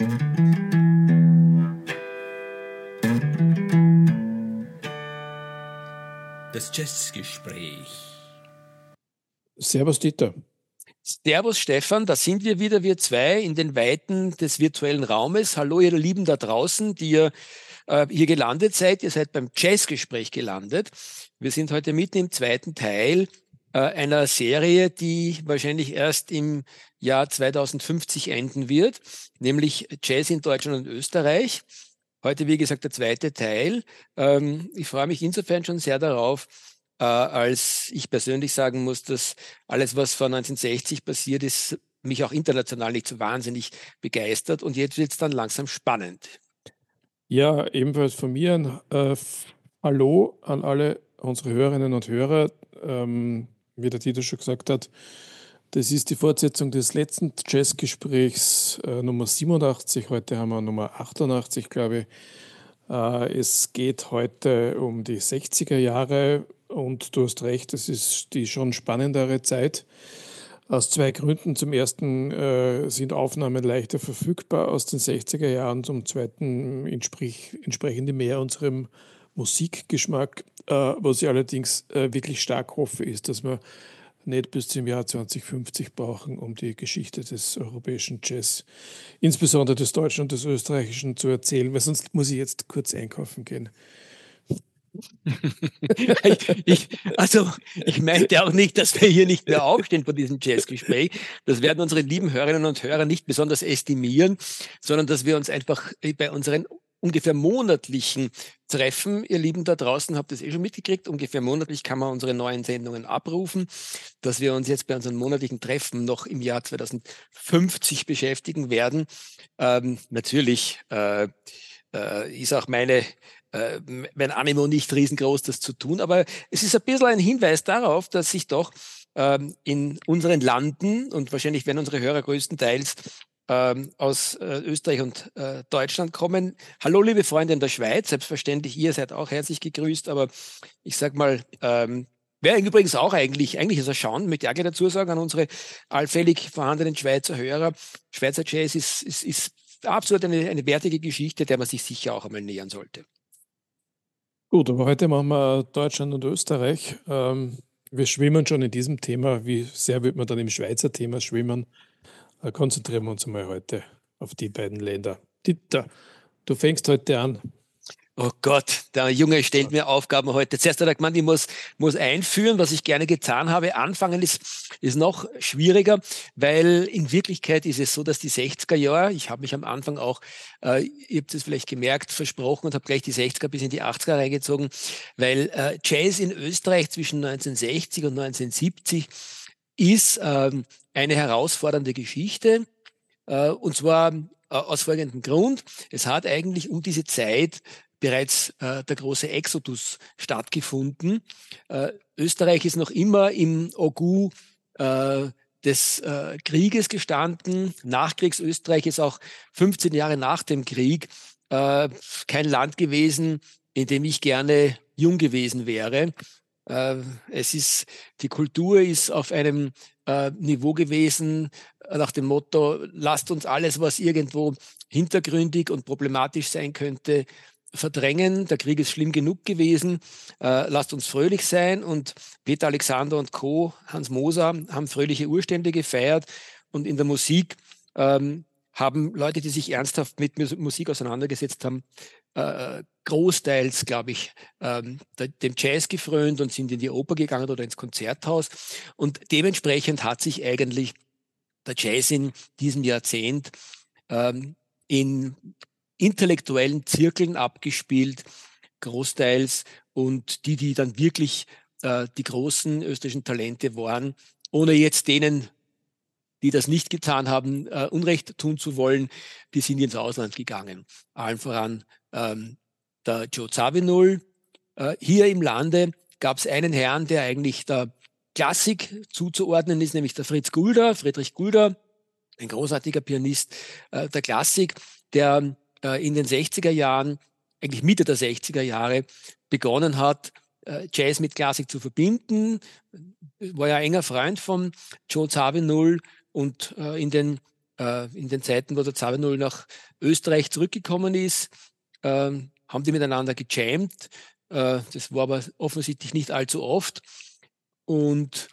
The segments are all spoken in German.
Das Jazzgespräch. Servus Dieter. Servus Stefan, da sind wir wieder, wir zwei, in den Weiten des virtuellen Raumes. Hallo ihr Lieben da draußen, die ihr hier gelandet seid. Ihr seid beim Jazzgespräch gelandet. Wir sind heute mitten im zweiten Teil einer Serie, die wahrscheinlich erst im Jahr 2050 enden wird, nämlich Jazz in Deutschland und Österreich. Heute, wie gesagt, der zweite Teil. Ich freue mich insofern schon sehr darauf, als ich persönlich sagen muss, dass alles, was vor 1960 passiert ist, mich auch international nicht so wahnsinnig begeistert. Und jetzt wird es dann langsam spannend. Ja, ebenfalls von mir ein Hallo an alle unsere Hörerinnen und Hörer. Wie der Dieter schon gesagt hat, das ist die Fortsetzung des letzten Jazzgesprächs Nummer 87. Heute haben wir Nummer 88, glaube ich. Es geht heute um die 60er Jahre und du hast recht, es ist die schon spannendere Zeit. Aus zwei Gründen. Zum ersten sind Aufnahmen leichter verfügbar aus den 60er Jahren. Zum zweiten entsprechen die mehr unserem Musikgeschmack. Was ich allerdings wirklich stark hoffe, ist, dass wir nicht bis zum Jahr 2050 brauchen, um die Geschichte des europäischen Jazz, insbesondere des deutschen und des österreichischen, zu erzählen, weil sonst muss ich jetzt kurz einkaufen gehen. Ich meinte auch nicht, dass wir hier nicht mehr aufstehen vor diesem Jazzgespräch. Das werden unsere lieben Hörerinnen und Hörer nicht besonders estimieren, sondern dass wir uns einfach bei unseren ungefähr monatlichen Treffen, ihr Lieben da draußen, habt ihr es schon mitgekriegt, ungefähr monatlich kann man unsere neuen Sendungen abrufen, dass wir uns jetzt bei unseren monatlichen Treffen noch im Jahr 2050 beschäftigen werden. Natürlich ist auch mein Animo nicht riesengroß, das zu tun, aber es ist ein bisschen ein Hinweis darauf, dass sich doch in unseren Landen, und wahrscheinlich werden unsere Hörer größtenteils aus Österreich und Deutschland kommen. Hallo, liebe Freunde in der Schweiz, selbstverständlich, ihr seid auch herzlich gegrüßt, aber ich sag mal, wäre übrigens auch eigentlich ist es schon, möchte ich auch gleich dazu sagen, an unsere allfällig vorhandenen Schweizer Hörer, Schweizer Jazz ist absolut eine wertige Geschichte, der man sich sicher auch einmal nähern sollte. Gut, aber heute machen wir Deutschland und Österreich. Wir schwimmen schon in diesem Thema. Wie sehr wird man dann im Schweizer Thema schwimmen? Konzentrieren wir uns mal heute auf die beiden Länder. Dieter, du fängst heute an. Oh Gott, der Junge stellt mir Aufgaben heute. Zuerst hat er gemeint, ich muss einführen, was ich gerne getan habe. Anfangen ist noch schwieriger, weil in Wirklichkeit ist es so, dass die 60er Jahre, ich habe mich am Anfang auch, ihr habt es vielleicht gemerkt, versprochen und habe gleich die 60er bis in die 80er reingezogen, weil Jazz in Österreich zwischen 1960 und 1970 ist eine herausfordernde Geschichte, und zwar aus folgendem Grund. Es hat eigentlich um diese Zeit bereits der große Exodus stattgefunden. Österreich ist noch immer im Agu des Krieges gestanden. Nachkriegs-Österreich ist auch 15 Jahre nach dem Krieg kein Land gewesen, in dem ich gerne jung gewesen wäre. Die Kultur ist auf einem Niveau gewesen, nach dem Motto, lasst uns alles, was irgendwo hintergründig und problematisch sein könnte, verdrängen. Der Krieg ist schlimm genug gewesen. Lasst uns fröhlich sein. Und Peter Alexander und Co., Hans Moser, haben fröhliche Urstände gefeiert. Und in der Musik haben Leute, die sich ernsthaft mit Musik auseinandergesetzt haben, großteils, glaube ich, dem Jazz gefrönt und sind in die Oper gegangen oder ins Konzerthaus. Und dementsprechend hat sich eigentlich der Jazz in diesem Jahrzehnt in intellektuellen Zirkeln abgespielt, großteils, und die dann wirklich die großen österreichischen Talente waren, ohne jetzt denen, die das nicht getan haben, Unrecht tun zu wollen, die sind ins Ausland gegangen. Allen voran der Joe Zawinul. Hier im Lande gab es einen Herrn, der eigentlich der Klassik zuzuordnen ist, nämlich der Friedrich Gulda, ein großartiger Pianist der Klassik, der in den 60er Jahren, eigentlich Mitte der 60er Jahre, begonnen hat, Jazz mit Klassik zu verbinden. War ja ein enger Freund von Joe Zawinul und in den in den Zeiten, wo der Zabernul nach Österreich zurückgekommen ist, haben die miteinander gejammt. Das war aber offensichtlich nicht allzu oft. Und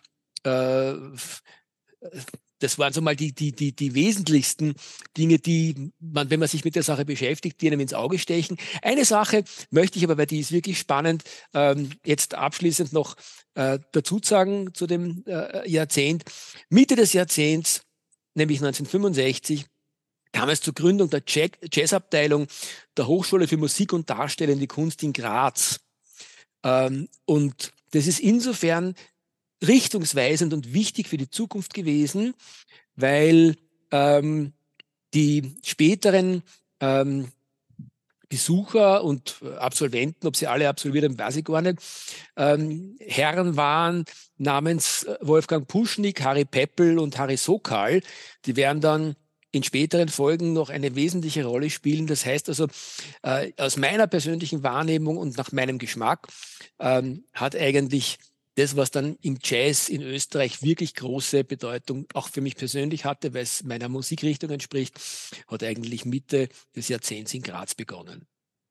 das waren so mal die wesentlichsten Dinge, die man, wenn man sich mit der Sache beschäftigt, die einem ins Auge stechen. Eine Sache möchte ich aber, weil die ist wirklich spannend, jetzt abschließend noch dazu sagen zu dem Jahrzehnt. Mitte des Jahrzehnts, nämlich 1965, kam es zur Gründung der Jazzabteilung der Hochschule für Musik und Darstellende Kunst in Graz. Und das ist insofern richtungsweisend und wichtig für die Zukunft gewesen, weil die späteren Besucher und Absolventen, ob sie alle absolviert haben, weiß ich gar nicht, Herren waren namens Wolfgang Puschnik, Harry Peppel und Harry Sokal. Die werden dann in späteren Folgen noch eine wesentliche Rolle spielen. Das heißt also, aus meiner persönlichen Wahrnehmung und nach meinem Geschmack hat eigentlich das, was dann im Jazz in Österreich wirklich große Bedeutung auch für mich persönlich hatte, weil es meiner Musikrichtung entspricht, hat eigentlich Mitte des Jahrzehnts in Graz begonnen.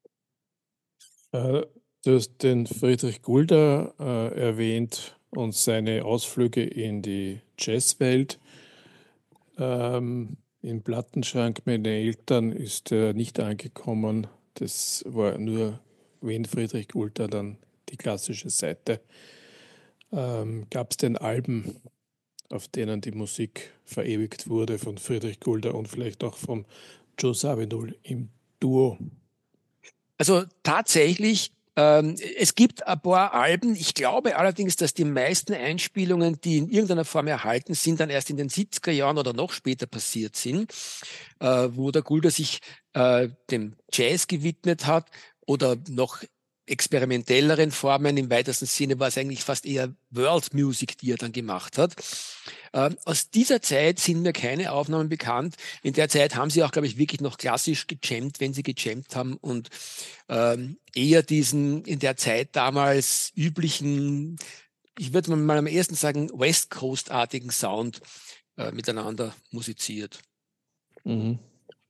Du hast den Friedrich Gulda erwähnt und seine Ausflüge in die Jazzwelt. Im Plattenschrank meiner Eltern ist er nicht angekommen. Das war nur, wenn Friedrich Gulda, dann die klassische Seite. Gab es denn Alben, auf denen die Musik verewigt wurde von Friedrich Gulda und vielleicht auch von Joe Zawinul im Duo? Also tatsächlich, es gibt ein paar Alben. Ich glaube allerdings, dass die meisten Einspielungen, die in irgendeiner Form erhalten sind, dann erst in den 70er Jahren oder noch später passiert sind, wo der Gulda sich dem Jazz gewidmet hat oder noch experimentelleren Formen. Im weitesten Sinne war es eigentlich fast eher World Music, die er dann gemacht hat. Aus dieser Zeit sind mir keine Aufnahmen bekannt. In der Zeit haben sie auch, glaube ich, wirklich noch klassisch gejammt, wenn sie gejammt haben und eher diesen in der Zeit damals üblichen, ich würde mal am ersten sagen, West Coast-artigen Sound miteinander musiziert. Mhm.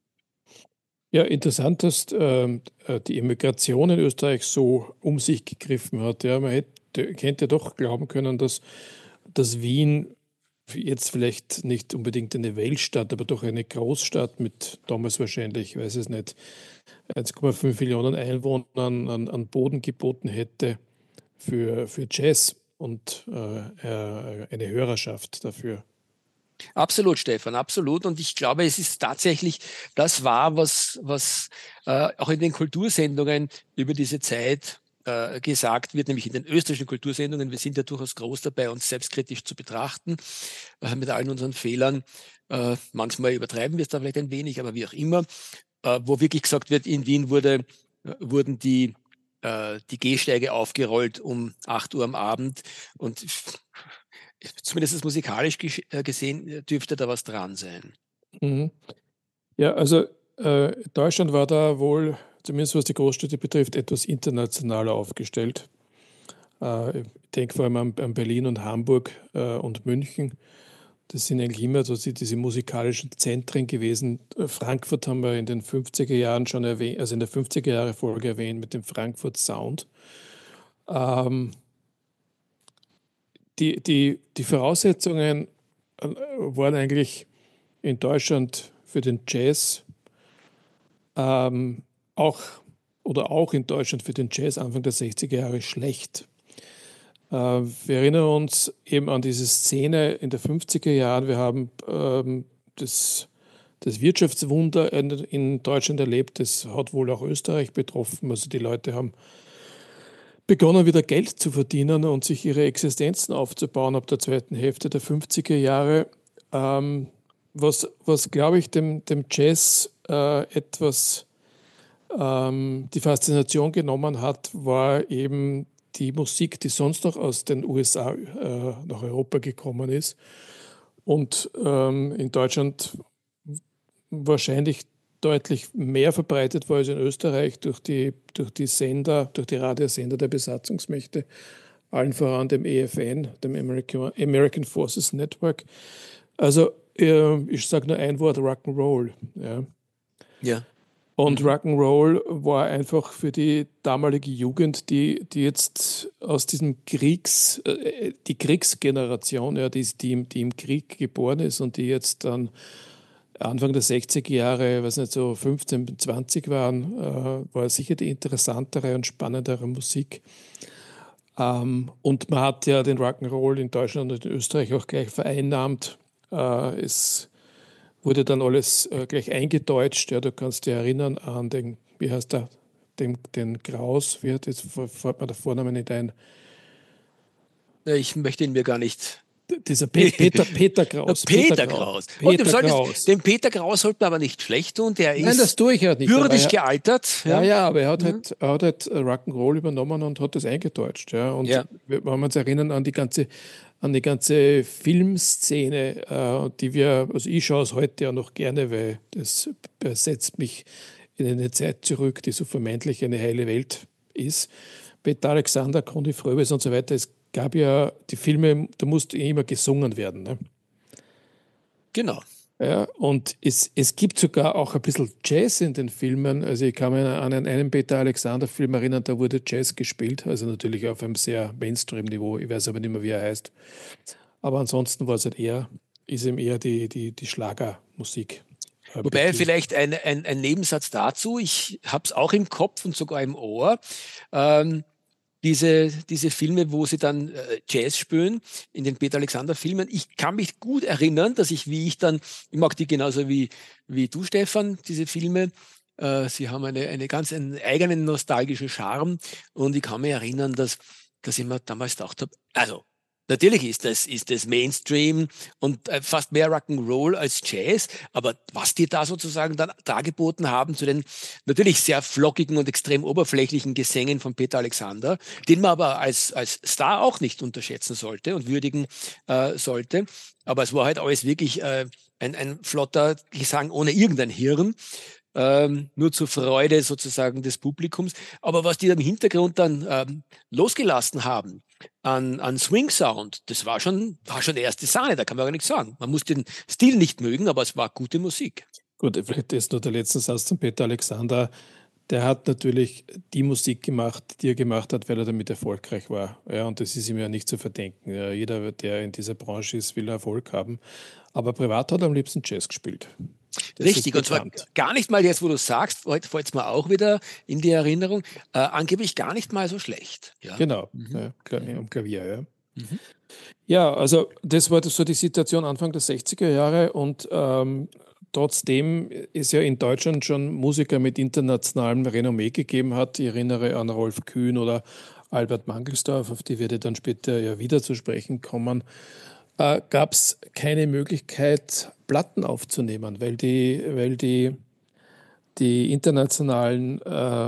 Ja, interessant, dass die Emigration in Österreich so um sich gegriffen hat. Ja, man könnte doch glauben können, dass Wien jetzt vielleicht nicht unbedingt eine Weltstadt, aber doch eine Großstadt mit damals wahrscheinlich, ich weiß es nicht, 1,5 Millionen Einwohnern an Boden geboten hätte für Jazz und eine Hörerschaft dafür. Absolut, Stefan, absolut. Und ich glaube, es ist tatsächlich das war, was auch in den Kultursendungen über diese Zeit gesagt wird, nämlich in den österreichischen Kultursendungen. Wir sind ja durchaus groß dabei, uns selbstkritisch zu betrachten, mit allen unseren Fehlern. Manchmal übertreiben wir es da vielleicht ein wenig, aber wie auch immer. Wo wirklich gesagt wird, in Wien wurden die Gehsteige aufgerollt um 8 Uhr am Abend und zumindest musikalisch gesehen dürfte da was dran sein. Mhm. Ja, also Deutschland war da wohl, zumindest was die Großstädte betrifft, etwas internationaler aufgestellt. Ich denke vor allem an Berlin und Hamburg und München. Das sind eigentlich immer so diese musikalischen Zentren gewesen. Frankfurt haben wir in den 50er Jahren schon erwähnt, also in der 50er Jahre Folge erwähnt mit dem Frankfurt Sound. Die Voraussetzungen waren eigentlich in Deutschland für den Jazz auch in Deutschland für den Jazz Anfang der 60er Jahre schlecht. Wir erinnern uns eben an diese Szene in den 50er Jahren. Wir haben das Wirtschaftswunder in Deutschland erlebt. Das hat wohl auch Österreich betroffen. Also die Leute haben begonnen, wieder Geld zu verdienen und sich ihre Existenzen aufzubauen ab der zweiten Hälfte der 50er Jahre. Was glaube ich, dem Jazz etwas die Faszination genommen hat, war eben die Musik, die sonst noch aus den USA nach Europa gekommen ist und in Deutschland wahrscheinlich deutlich mehr verbreitet war als in Österreich durch die Radiosender der Besatzungsmächte, allen voran dem EFN, dem American Forces Network. Also ich sage nur ein Wort, Rock'n'Roll. Ja. Ja. Und Rock'n'Roll war einfach für die damalige Jugend, die jetzt aus diesem die Kriegsgeneration, ja, die im Krieg geboren ist und die jetzt dann Anfang der 60er Jahre, weiß nicht, so 15, 20 waren, war sicher die interessantere und spannendere Musik. Und man hat ja den Rock'n'Roll in Deutschland und in Österreich auch gleich vereinnahmt. Es wurde dann alles gleich eingedeutscht. Ja, du kannst dich erinnern an den, wie heißt der, den Kraus, wie hat jetzt fällt mir der Vorname nicht ein. Ich möchte ihn mir gar nicht. Dieser Peter Kraus. Peter Kraus. Dem Peter Kraus sollte man aber nicht schlecht tun. Der Nein, das tue ich ja nicht. würdig gealtert. Ja, aber er hat halt Rock'n'Roll übernommen und hat das eingedeutscht. Ja. Und wenn wir uns erinnern an die ganze Filmszene, die also ich schaue es heute ja noch gerne, weil das setzt mich in eine Zeit zurück, die so vermeintlich eine heile Welt ist. Peter Alexander, Conny Fröbis und so weiter. Es gab ja die Filme, da musste immer gesungen werden. Ne? Genau. Ja, und es gibt sogar auch ein bisschen Jazz in den Filmen. Also ich kann mich an einen Peter Alexander-Film erinnern, da wurde Jazz gespielt, also natürlich auf einem sehr Mainstream-Niveau. Ich weiß aber nicht mehr, wie er heißt. Aber ansonsten war es halt ist ihm eher die Schlagermusik. Wobei vielleicht ein Nebensatz dazu, ich habe es auch im Kopf und sogar im Ohr, diese Filme, wo sie dann Jazz spielen, in den Peter Alexander-Filmen. Ich kann mich gut erinnern, dass ich mag die genauso wie du, Stefan, diese Filme. Sie haben einen eigenen nostalgischen Charme. Und ich kann mich erinnern, dass ich mir damals gedacht habe, also natürlich ist das Mainstream und fast mehr Rock'n'Roll als Jazz, aber was die da sozusagen dann dargeboten haben zu den natürlich sehr flockigen und extrem oberflächlichen Gesängen von Peter Alexander, den man aber als Star auch nicht unterschätzen sollte und würdigen sollte. Aber es war halt alles wirklich ein flotter Gesang ohne irgendein Hirn. Nur zur Freude sozusagen des Publikums. Aber was die im Hintergrund dann losgelassen haben an Swing Sound, das war schon die erste Sahne, da kann man gar nichts sagen. Man muss den Stil nicht mögen, aber es war gute Musik. Gut, vielleicht ist nur der letzte Satz zum Peter Alexander. Der hat natürlich die Musik gemacht, die er gemacht hat, weil er damit erfolgreich war. Ja, und das ist ihm ja nicht zu verdenken. Ja, jeder, der in dieser Branche ist, will Erfolg haben. Aber privat hat er am liebsten Jazz gespielt. Das richtig, und zwar gar nicht mal jetzt, wo du sagst, heute fällt es mir auch wieder in die Erinnerung, angeblich gar nicht mal so schlecht. Ja? Genau, am Klavier, ja. Mhm. Ja, also das war so die Situation Anfang der 60er Jahre und trotzdem es ja in Deutschland schon Musiker mit internationalem Renommee gegeben hat. Ich erinnere an Rolf Kühn oder Albert Mangelsdorff, auf die werde ich dann später ja wieder zu sprechen kommen. Gab es keine Möglichkeit, Platten aufzunehmen, weil die internationalen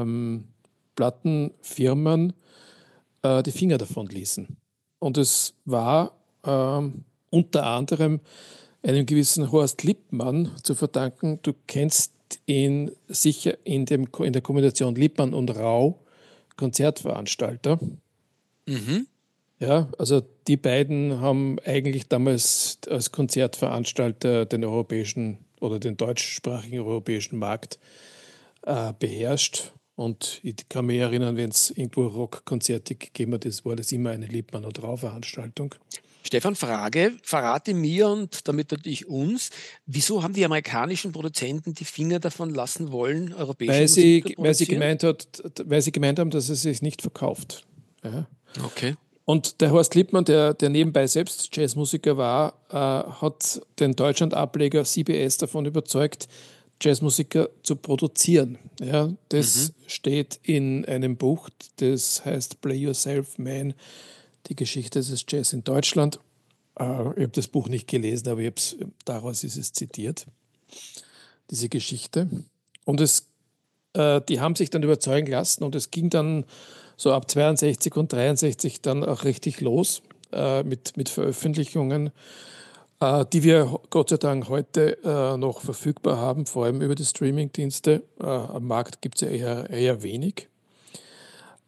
Plattenfirmen die Finger davon ließen. Und es war unter anderem einem gewissen Horst Lippmann zu verdanken. Du kennst ihn sicher in der Kombination Lippmann und Rau, Konzertveranstalter. Mhm. Ja, also die beiden haben eigentlich damals als Konzertveranstalter den europäischen oder den deutschsprachigen europäischen Markt beherrscht. Und ich kann mich erinnern, wenn es irgendwo Rockkonzerte gegeben hat, war das immer eine Liebmann- und Rau-Veranstaltung. Stefan, Frage, verrate mir und damit natürlich uns, wieso haben die amerikanischen Produzenten die Finger davon lassen wollen, europäische Musik zu produzieren? Weil sie gemeint haben, dass es sich nicht verkauft. Ja. Okay. Und der Horst Lippmann, der nebenbei selbst Jazzmusiker war, hat den Deutschland-Ableger CBS davon überzeugt, Jazzmusiker zu produzieren. Ja, das steht in einem Buch, das heißt Play Yourself Man, die Geschichte des Jazz in Deutschland. Ich habe das Buch nicht gelesen, aber daraus ist es zitiert, diese Geschichte. Und die haben sich dann überzeugen lassen und es ging dann so ab 62 und 63 dann auch richtig los mit Veröffentlichungen, die wir Gott sei Dank heute noch verfügbar haben, vor allem über die Streamingdienste. Am Markt gibt es ja eher wenig.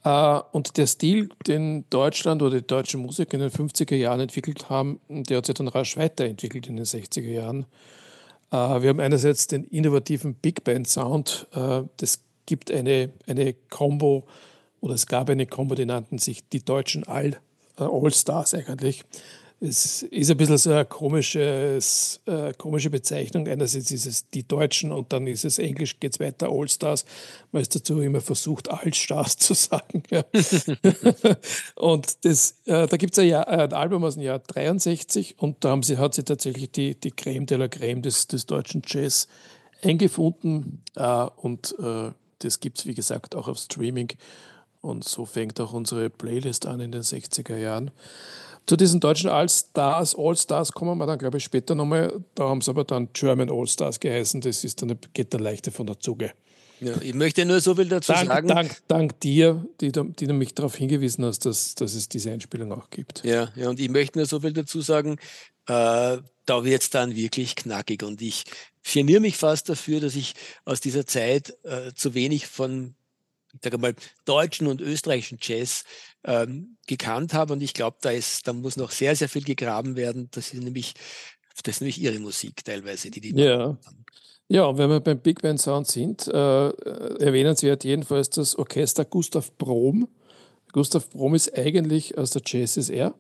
Und der Stil, den Deutschland oder die deutsche Musik in den 50er Jahren entwickelt haben, der hat sich dann rasch weiterentwickelt in den 60er Jahren. Wir haben einerseits den innovativen Big Band Sound. Das gibt eine Combo, oder es gab eine Combo, die nannten sich die deutschen All-Stars eigentlich. Es ist ein bisschen so eine komische Bezeichnung. Einerseits ist es die Deutschen und dann ist es Englisch, geht es weiter, All-Stars. Man ist dazu immer versucht, All-Stars zu sagen. Ja. Und da gibt es ein Album aus dem Jahr 63 und da hat sie tatsächlich die Creme de la Creme des deutschen Jazz eingefunden. Das gibt es, wie gesagt, auch auf Streaming. Und so fängt auch unsere Playlist an in den 60er Jahren. Zu diesen deutschen All-Stars kommen wir dann, glaube ich, später nochmal. Da haben sie aber dann German All-Stars geheißen. Das geht dann leichter von der Zunge. Ja, ich möchte nur so viel dazu sagen. Dank dir, die du mich darauf hingewiesen hast, dass es diese Einspielung auch gibt. Ja, und ich möchte nur so viel dazu sagen, da wird es dann wirklich knackig. Und ich geniere mich fast dafür, dass ich aus dieser Zeit zu wenig von, ich sage mal, deutschen und österreichischen Jazz gekannt habe. Und ich glaube, da muss noch sehr, sehr viel gegraben werden. Das ist nämlich ihre Musik teilweise, die ja. Ja, und wenn wir beim Big Band Sound sind, erwähnenswert jedenfalls das Orchester Gustav Brohm. Gustav Brohm ist eigentlich aus der Jazz SR.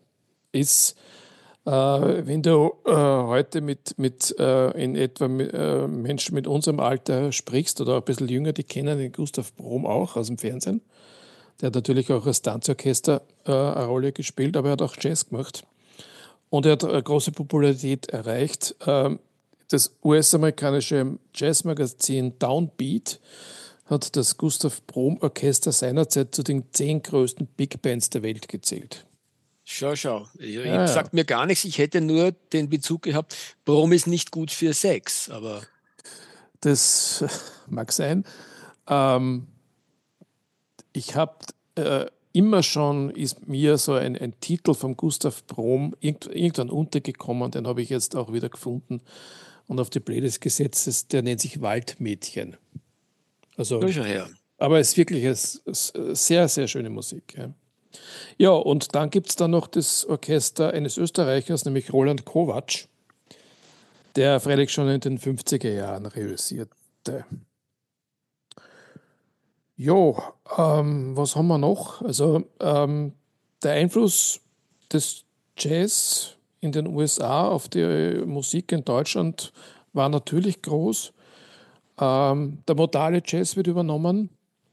Wenn du heute mit in etwa Menschen mit unserem Alter sprichst oder ein bisschen jünger, die kennen den Gustav Brohm auch aus dem Fernsehen. Der hat natürlich auch als Tanzorchester eine Rolle gespielt, aber er hat auch Jazz gemacht. Und er hat eine große Popularität erreicht. Das US-amerikanische Jazzmagazin Downbeat hat das Gustav Brohm Orchester seinerzeit zu den 10 größten Big Bands der Welt gezählt. Schau. Sagt mir gar nichts. Ich hätte nur den Bezug gehabt, Brohm ist nicht gut für Sex, aber... Das mag sein. Ich habe immer schon, ist mir so ein Titel von Gustav Brohm irgendwann untergekommen, den habe ich jetzt auch wieder gefunden und auf die Playlist gesetzt. Der nennt sich Waldmädchen. Also, aber es ist wirklich eine sehr, sehr schöne Musik. Ja, und dann gibt es dann noch das Orchester eines Österreichers, nämlich Roland Kovacs, der freilich schon in den 50er Jahren reüssierte. Jo, was haben wir noch? Also der Einfluss des Jazz in den USA auf die Musik in Deutschland war natürlich groß. Der modale Jazz wird übernommen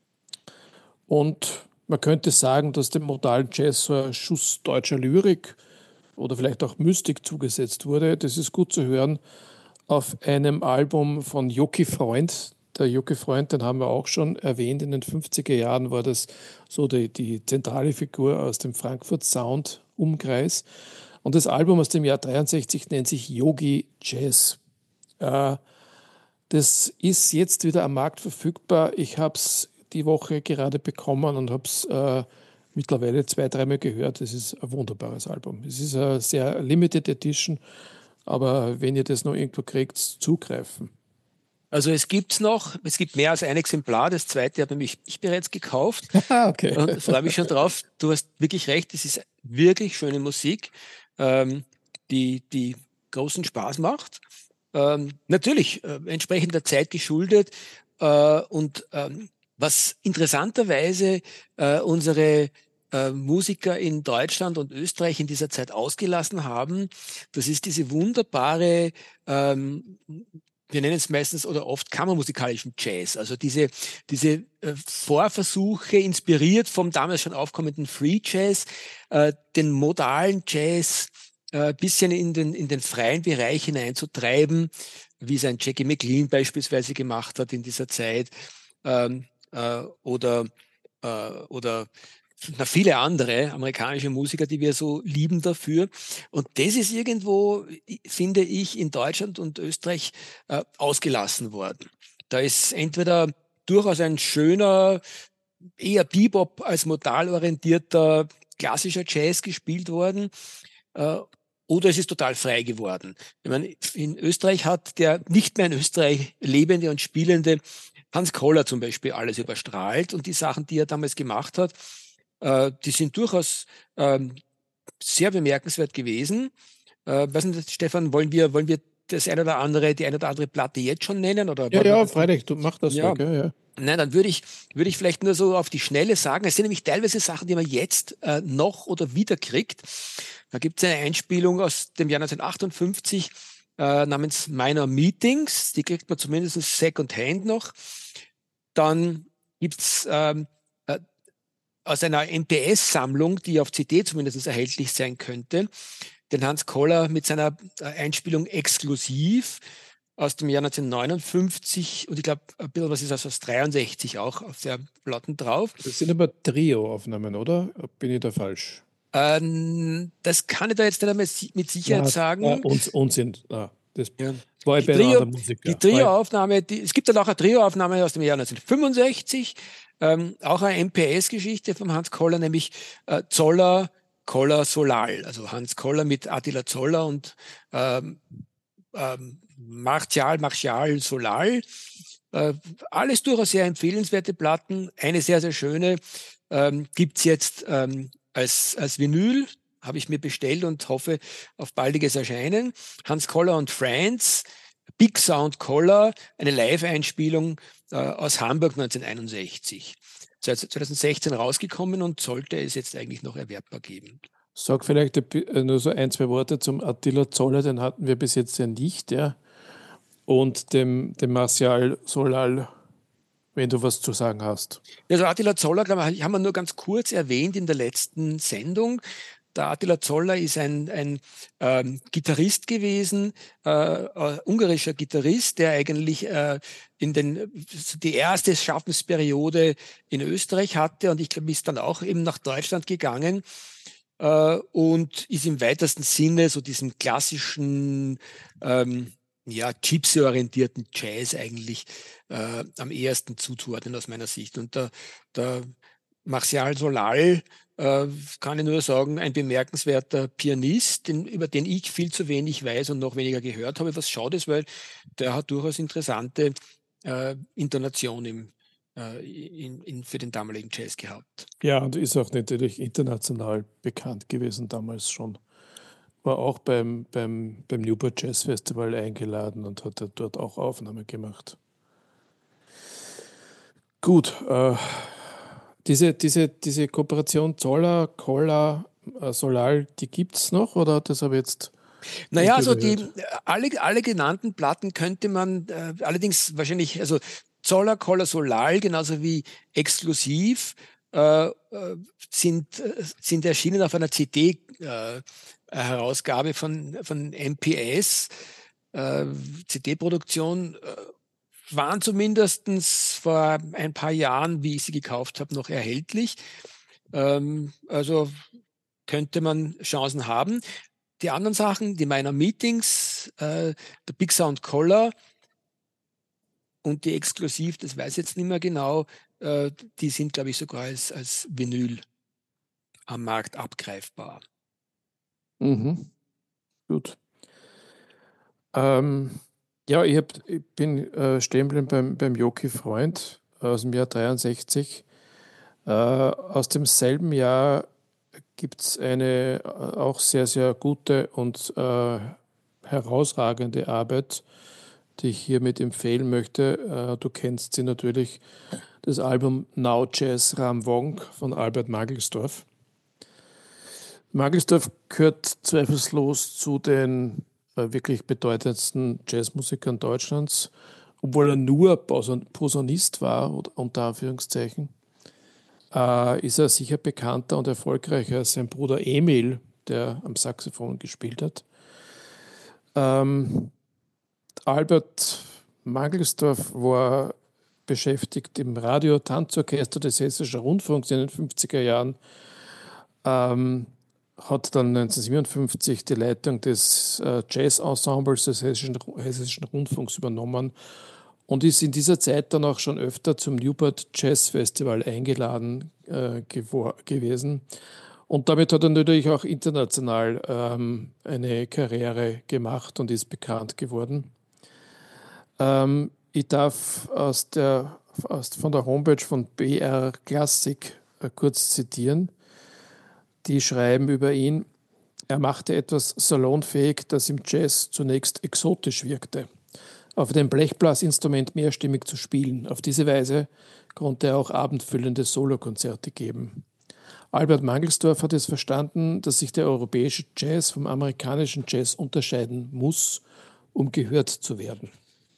und man könnte sagen, dass dem modalen Jazz so ein Schuss deutscher Lyrik oder vielleicht auch Mystik zugesetzt wurde. Das ist gut zu hören auf einem Album von Jocky Freund. Der Jocky Freund, den haben wir auch schon erwähnt. In den 50er Jahren war das so die zentrale Figur aus dem Frankfurt Sound Umkreis. Und das Album aus dem Jahr 63 nennt sich Yogi Jazz. Das ist jetzt wieder am Markt verfügbar. Ich habe es die Woche gerade bekommen und habe es mittlerweile 2-3 Mal gehört. Es ist ein wunderbares Album. Es ist eine sehr Limited Edition, aber wenn ihr das noch irgendwo kriegt, zugreifen. Also es gibt mehr als ein Exemplar. Das zweite habe nämlich ich bereits gekauft. Okay. Und freue mich schon drauf. Du hast wirklich recht, es ist wirklich schöne Musik, die großen Spaß macht. Natürlich entsprechend der Zeit geschuldet und was interessanterweise unsere Musiker in Deutschland und Österreich in dieser Zeit ausgelassen haben, das ist diese wunderbare, wir nennen es meistens oder oft kammermusikalischen Jazz, also diese Vorversuche, inspiriert vom damals schon aufkommenden Free Jazz, den modalen Jazz bisschen in den freien Bereich hineinzutreiben, wie es ein Jackie McLean beispielsweise gemacht hat in dieser Zeit, oder viele andere amerikanische Musiker, die wir so lieben dafür. Und das ist irgendwo, finde ich, in Deutschland und Österreich ausgelassen worden. Da ist entweder durchaus ein schöner, eher Bebop als modal orientierter klassischer Jazz gespielt worden, oder es ist total frei geworden. Ich meine, in Österreich hat der nicht mehr in Österreich lebende und spielende Hans Koller zum Beispiel alles überstrahlt und die Sachen, die er damals gemacht hat, Die sind durchaus sehr bemerkenswert gewesen. Weiß nicht, Stefan, wollen wir die eine oder andere Platte jetzt schon nennen? Oder Ja, wollen wir ja, das? freilich, du mach das Ja, ruhig, ja. nein, dann würde ich vielleicht nur so auf die Schnelle sagen, es sind nämlich teilweise Sachen, die man jetzt noch oder wieder kriegt. Da gibt es eine Einspielung aus dem Jahr 1958 namens Minor Meetings, die kriegt man zumindest Second-Hand noch. Dann gibt es aus einer MPS-Sammlung, die auf CD zumindest erhältlich sein könnte, den Hans Koller mit seiner Einspielung Exklusiv aus dem Jahr 1959 und ich glaube, ein bisschen was ist aus 63 auch auf der Platten drauf. Das sind aber Trio-Aufnahmen, oder? Bin ich da falsch? Das kann ich da jetzt nicht einmal mit Sicherheit sagen. Unsinn. Das Ja. war ich Die bei einem Trio, anderen Musiker. die Trio-Aufnahme, es gibt dann auch eine Trio-Aufnahme aus dem Jahr 1965, auch eine MPS-Geschichte von Hans Koller, nämlich Zoller, Koller, Solal. Also Hans Koller mit Attila Zoller und Martial, Solal. Alles durchaus sehr empfehlenswerte Platten. Eine sehr, sehr schöne gibt es jetzt als Vinyl, habe ich mir bestellt und hoffe auf baldiges Erscheinen. Hans Koller und Friends, Big Sound Koller, eine Live-Einspielung aus Hamburg 1961. 2016 rausgekommen und sollte es jetzt eigentlich noch erwerbbar geben. Sag vielleicht nur so ein, zwei Worte zum Attila Zoller, den hatten wir bis jetzt ja nicht, ja. Und dem Martial Solal, wenn du was zu sagen hast. Also Attila Zoller, glaube ich, haben wir nur ganz kurz erwähnt in der letzten Sendung. Der Attila Zoller ist ein Gitarrist gewesen, ungarischer Gitarrist, der eigentlich die erste Schaffensperiode in Österreich hatte und ich glaube, ist dann auch eben nach Deutschland gegangen und ist im weitesten Sinne so diesem klassischen Gypsy-orientierten Jazz eigentlich am ehesten zuzuordnen aus meiner Sicht. Und der Martial Solal, kann ich nur sagen, ein bemerkenswerter Pianist, über den ich viel zu wenig weiß und noch weniger gehört habe, was schade ist, weil der hat durchaus interessante Intonation für den damaligen Jazz gehabt. Ja, und ist auch natürlich international bekannt gewesen damals schon. War auch beim Newport Jazz Festival eingeladen und hat dort auch Aufnahmen gemacht. Gut, diese Kooperation Zoller, Koller, Solal, die gibt es noch oder das habe ich jetzt Naja, nicht also überhört? alle genannten Platten könnte man allerdings wahrscheinlich, also Zoller, Koller, Solal, genauso wie Exklusiv, sind erschienen auf einer CD-Herausgabe von MPS. CD-Produktion waren zumindest vor ein paar Jahren, wie ich sie gekauft habe, noch erhältlich. Also könnte man Chancen haben. Die anderen Sachen, die Minor Meetings, der Big Sound Collar und die Exklusiv, das weiß ich jetzt nicht mehr genau, die sind, glaube ich, sogar als Vinyl am Markt abgreifbar. Mhm. Gut. Ja, ich bin stehen geblieben beim Joki Freund aus dem Jahr 63. Aus demselben Jahr gibt es eine auch sehr, sehr gute und herausragende Arbeit, die ich hiermit empfehlen möchte. Du kennst sie natürlich, das Album Now Jazz Ram Wong von Albert Mangelsdorff. Mangelsdorff gehört zweifellos zu den wirklich bedeutendsten Jazzmusikern Deutschlands, obwohl er nur Posaunist war, unter Anführungszeichen. Ist er sicher bekannter und erfolgreicher als sein Bruder Emil, der am Saxophon gespielt hat. Albert Mangelsdorff war beschäftigt im Radio-Tanzorchester des Hessischen Rundfunks in den 50er Jahren, hat dann 1957 die Leitung des Jazz-Ensembles des Hessischen Rundfunks übernommen und ist in dieser Zeit dann auch schon öfter zum Newport Jazz Festival eingeladen gewesen. Und damit hat er natürlich auch international eine Karriere gemacht und ist bekannt geworden. Ich darf von der Homepage von BR Classic kurz zitieren. Die schreiben über ihn: Er machte etwas salonfähig, das im Jazz zunächst exotisch wirkte. Auf dem Blechblasinstrument mehrstimmig zu spielen. Auf diese Weise konnte er auch abendfüllende Solokonzerte geben. Albert Mangelsdorff hat es verstanden, dass sich der europäische Jazz vom amerikanischen Jazz unterscheiden muss, um gehört zu werden.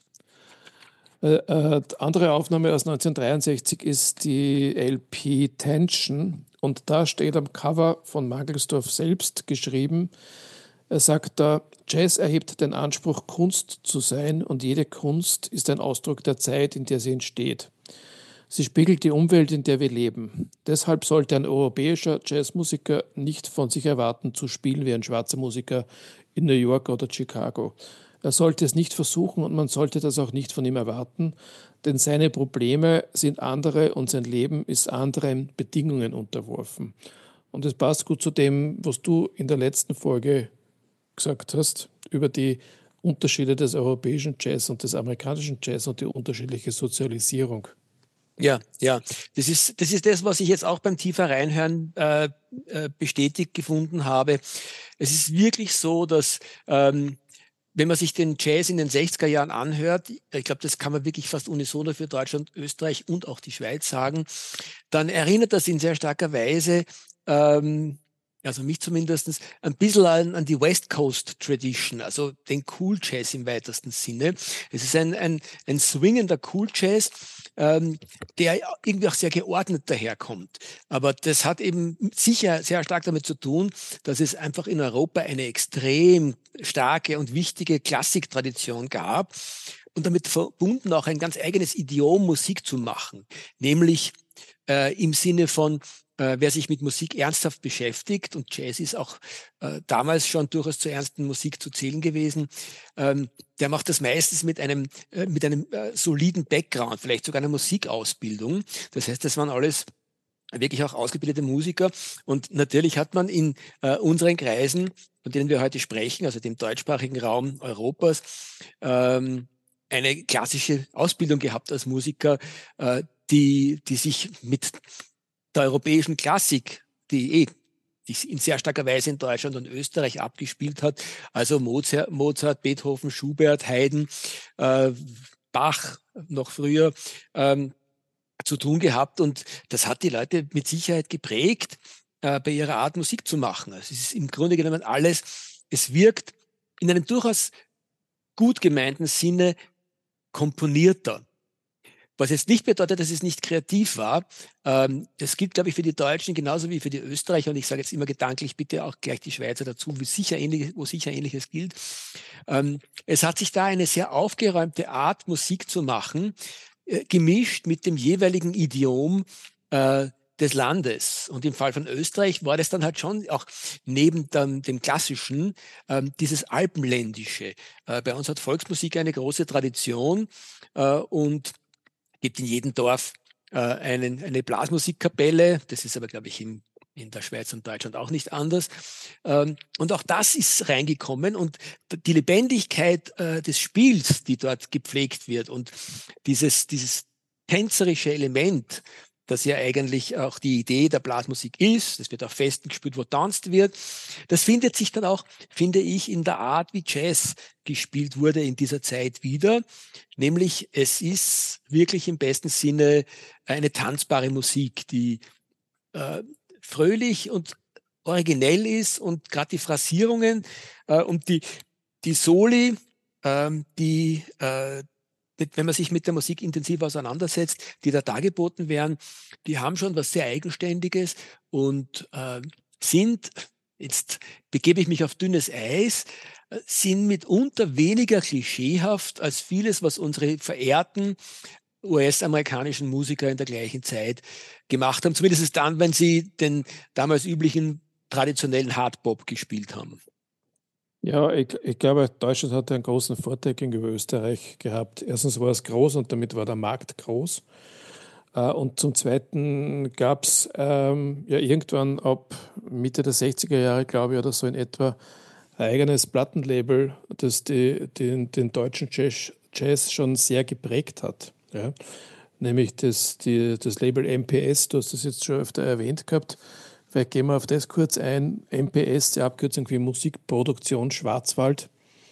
Die andere Aufnahme aus 1963 ist die LP Tension, und da steht am Cover von Mangelsdorff selbst geschrieben, er sagt da: Jazz erhebt den Anspruch, Kunst zu sein, und jede Kunst ist ein Ausdruck der Zeit, in der sie entsteht. Sie spiegelt die Umwelt, in der wir leben. Deshalb sollte ein europäischer Jazzmusiker nicht von sich erwarten, zu spielen wie ein schwarzer Musiker in New York oder Chicago. Er sollte es nicht versuchen, und man sollte das auch nicht von ihm erwarten, denn seine Probleme sind andere und sein Leben ist anderen Bedingungen unterworfen. Und es passt gut zu dem, was du in der letzten Folge gesagt hast, über die Unterschiede des europäischen Jazz und des amerikanischen Jazz und die unterschiedliche Sozialisierung. Ja, ja. Das ist das, was ich jetzt auch beim tiefer Reinhören bestätigt gefunden habe. Es ist wirklich so, dass wenn man sich den Jazz in den 60er Jahren anhört, ich glaube, das kann man wirklich fast unisono für Deutschland, Österreich und auch die Schweiz sagen, dann erinnert das in sehr starker Weise, also mich zumindest, ein bisschen an die West Coast Tradition, also den Cool Jazz im weitesten Sinne. Es ist ein swingender Cool Jazz, der irgendwie auch sehr geordnet daherkommt. Aber das hat eben sicher sehr stark damit zu tun, dass es einfach in Europa eine extrem starke und wichtige Klassiktradition gab und damit verbunden auch ein ganz eigenes Idiom, Musik zu machen, nämlich im Sinne von wer sich mit Musik ernsthaft beschäftigt, und Jazz ist auch damals schon durchaus zur ernsten Musik zu zählen gewesen, der macht das meistens mit einem soliden Background, vielleicht sogar einer Musikausbildung. Das heißt, das waren alles wirklich auch ausgebildete Musiker. Und natürlich hat man in unseren Kreisen, von denen wir heute sprechen, also dem deutschsprachigen Raum Europas, eine klassische Ausbildung gehabt als Musiker, die sich mit der europäischen Klassik, die in sehr starker Weise in Deutschland und Österreich abgespielt hat, also Mozart, Beethoven, Schubert, Haydn, Bach noch früher, zu tun gehabt. Und das hat die Leute mit Sicherheit geprägt, bei ihrer Art Musik zu machen. Also es ist im Grunde genommen alles, es wirkt in einem durchaus gut gemeinten Sinne komponierter. Was jetzt nicht bedeutet, dass es nicht kreativ war. Das gilt, glaube ich, für die Deutschen genauso wie für die Österreicher. Und ich sage jetzt immer gedanklich bitte auch gleich die Schweizer dazu, wo sicher Ähnliches gilt. Es hat sich da eine sehr aufgeräumte Art, Musik zu machen, gemischt mit dem jeweiligen Idiom des Landes. Und im Fall von Österreich war das dann halt schon auch neben dem Klassischen dieses Alpenländische. Bei uns hat Volksmusik eine große Tradition und gibt in jedem Dorf eine Blasmusikkapelle. Das ist aber, glaube ich, in der Schweiz und Deutschland auch nicht anders. Und auch das ist reingekommen. Und die Lebendigkeit des Spiels, die dort gepflegt wird, und dieses tänzerische Element, das ja eigentlich auch die Idee der Blasmusik ist, das wird auf Festen gespielt, wo tanzt wird, das findet sich dann auch, finde ich, in der Art, wie Jazz gespielt wurde in dieser Zeit wieder. Nämlich, es ist wirklich im besten Sinne eine tanzbare Musik, die fröhlich und originell ist, und gerade die Phrasierungen und die Soli, wenn man sich mit der Musik intensiv auseinandersetzt, die da dargeboten werden, die haben schon was sehr Eigenständiges und sind, jetzt begebe ich mich auf dünnes Eis, sind mitunter weniger klischeehaft als vieles, was unsere verehrten US-amerikanischen Musiker in der gleichen Zeit gemacht haben, zumindest dann, wenn sie den damals üblichen traditionellen Hardbop gespielt haben. Ja, ich glaube, Deutschland hat einen großen Vorteil gegenüber Österreich gehabt. Erstens war es groß und damit war der Markt groß. Und zum Zweiten gab es ja irgendwann ab Mitte der 60er Jahre, glaube ich, oder so in etwa, ein eigenes Plattenlabel, das den deutschen Jazz schon sehr geprägt hat. Ja. nämlich das Label MPS. Du hast das jetzt schon öfter erwähnt gehabt. Vielleicht gehen wir auf das kurz ein. MPS, die Abkürzung für Musikproduktion Schwarzwald,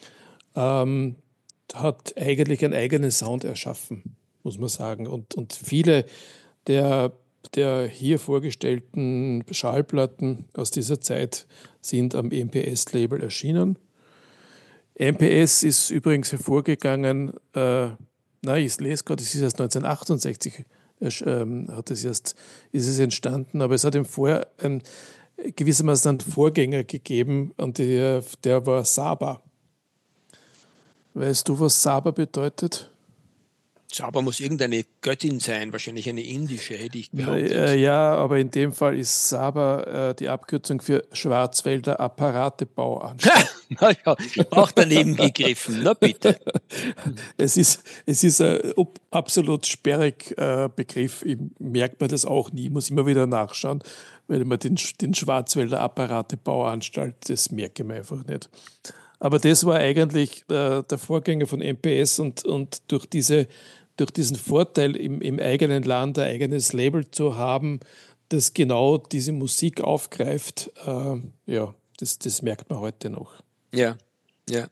hat eigentlich einen eigenen Sound erschaffen, muss man sagen. Und viele der hier vorgestellten Schallplatten aus dieser Zeit sind am MPS-Label erschienen. MPS ist übrigens hervorgegangen, ich lese gerade, es ist erst 1968 ist es entstanden, aber es hat vorher gewissermaßen einen Vorgänger gegeben und der war Saba. Weißt du, was Saba bedeutet? Saba muss irgendeine Göttin sein, wahrscheinlich eine indische, hätte ich behauptet. Ja, aber in dem Fall ist Saba die Abkürzung für Schwarzwälder Apparatebauanstalt. Naja, auch daneben gegriffen, na bitte. Es ist ein absolut sperrig Begriff. Merkt man das auch nie. Ich muss immer wieder nachschauen, weil man den Schwarzwälder Apparatebauanstalt, das merke ich mir einfach nicht. Aber das war eigentlich der Vorgänger von MPS und durch diesen Vorteil im eigenen Land ein eigenes Label zu haben, das genau diese Musik aufgreift, das merkt man heute noch. Ja, ja.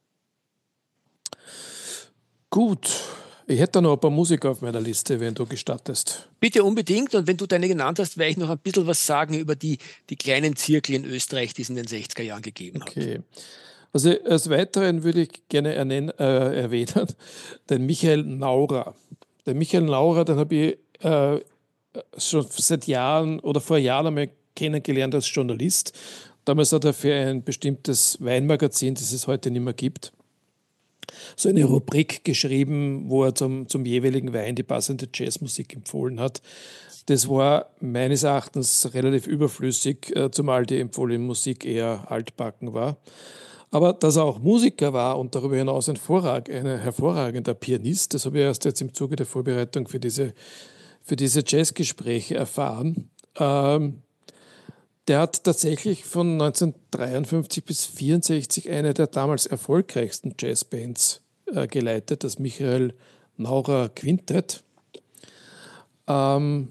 Gut, ich hätte noch ein paar Musiker auf meiner Liste, wenn du gestattest. Bitte unbedingt. Und wenn du deine genannt hast, werde ich noch ein bisschen was sagen über die kleinen Zirkel in Österreich, die es in den 60er Jahren gegeben hat. Okay. Also als Weiteren würde ich gerne erwähnen den Michael Naurer. Den Michael Naurer, den habe ich schon seit Jahren oder vor Jahren einmal kennengelernt als Journalist. Damals hat er für ein bestimmtes Weinmagazin, das es heute nicht mehr gibt, so eine Rubrik geschrieben, wo er zum jeweiligen Wein die passende Jazzmusik empfohlen hat. Das war meines Erachtens relativ überflüssig, zumal die empfohlene Musik eher altbacken war. Aber dass er auch Musiker war und darüber hinaus ein hervorragender Pianist, das habe ich erst jetzt im Zuge der Vorbereitung für diese Jazzgespräche erfahren. Der hat tatsächlich von 1953 bis 1964 eine der damals erfolgreichsten Jazzbands geleitet, das Michael Naurer Quintett. Und